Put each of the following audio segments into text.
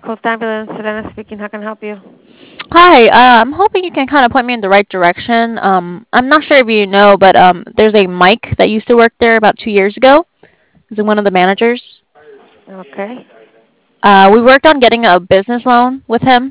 Coast Ambulance, Selena speaking. How can I help you? Hi, I'm hoping you can kind of point me in the right direction. I'm not sure if you know, but there's a Mike that used to work there about 2 years ago. He's one of the managers. Okay. We worked on getting a business loan with him,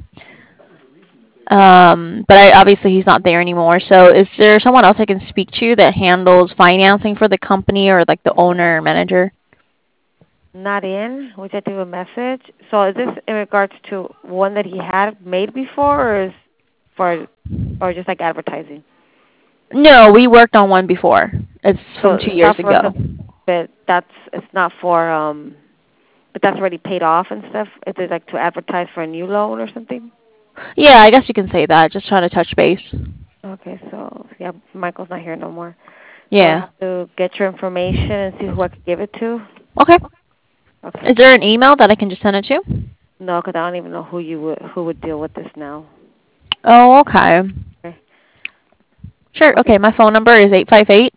but obviously he's not there anymore. So, is there someone else I can speak to that handles financing for the company or like the owner or manager? Not in. We just leave a message. So is this in regards to one that he had made before, or is for, or just like advertising? No, we worked on one before. It's So from two it's not years for ago. some, but that's it's not for but that's already paid off and stuff. Is it like to advertise for a new loan or something? Yeah, I guess you can say that. Just trying to touch base. Okay, so yeah, Michael's not here no more. So I Yeah. have to get your information and see who I could give it to. Okay. Okay. Is there an email that I can just send it to? No, because I don't even know who would deal with this now. Oh, okay. Okay. Sure. Okay. Okay. My phone number is 858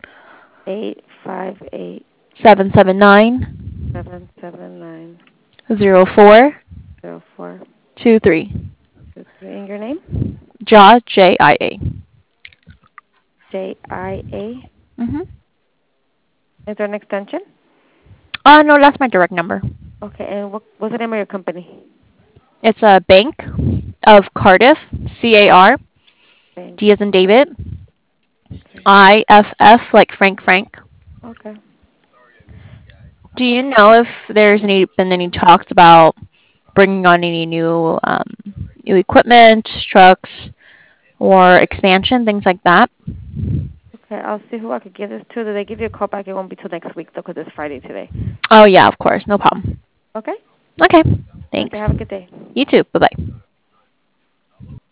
858 779 779 0423. 0423. And your name? JA, JIA. JIA. Mm-hmm. Is there an extension? No, that's my direct number. Okay, and what's the name of your company? It's a Bank of Cardiff, CAR, Bank. D as in David, Okay. IFF, like Frank. Okay. Do you know if there's been any talks about bringing on any new equipment, trucks, or expansion, things like that? Okay, I'll see who I could give this to. Do they give you a call back? It won't be till next week, though, because it's Friday today. Oh, yeah, of course. No problem. Okay? Okay. Okay, Thanks. have a good day. You too. Bye bye.